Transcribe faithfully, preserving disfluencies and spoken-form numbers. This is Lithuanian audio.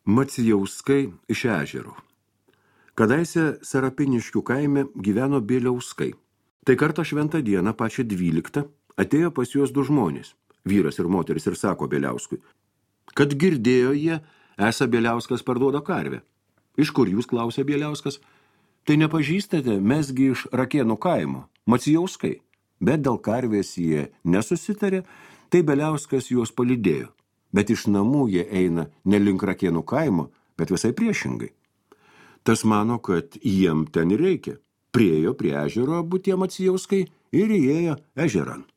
Macijauskai iš ežero. Kadaise Sarapiniškių kaime gyveno Bieliauskai. Tai kartą šventą dieną, pačią dvyliktą, atėjo pas juos du žmonės, vyras ir moteris, ir sako Bieliauskui, kad girdėjo jie, esą Bieliauskas parduoda karvę. Iš kur jūs, klausė Bieliauskas? Tai nepažįstate, mesgi iš Rakėnų kaimo, Macijauskai. Bet dėl karvės jie nesusitarė, tai Bieliauskas juos palydėjo. Bet iš namų jie eina ne link Rakėnų kaimo, bet visai priešingai. Tas mano, kad jiem ten reikia. Priejo prie ežero abu tie Macijauskai ir įėjo ežeran.